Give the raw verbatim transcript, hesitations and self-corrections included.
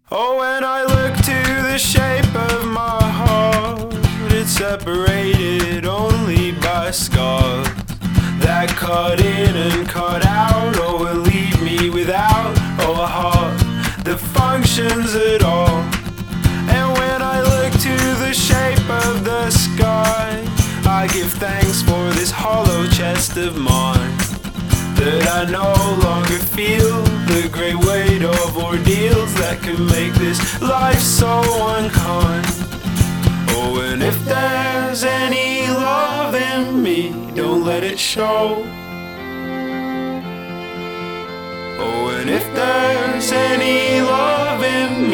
Oh, when I look to the shape of my heart, it's separated only by scars that cut in and cut out, or will leave me without oh, a heart that functions at all. And when I look to the shape of the sky, I give thanks for this hollow chest of mine, that I no longer feel the great weight of ordeals that can make this life so unkind. Oh, and if there's any love in me, don't let it show. Oh, and if there's any love in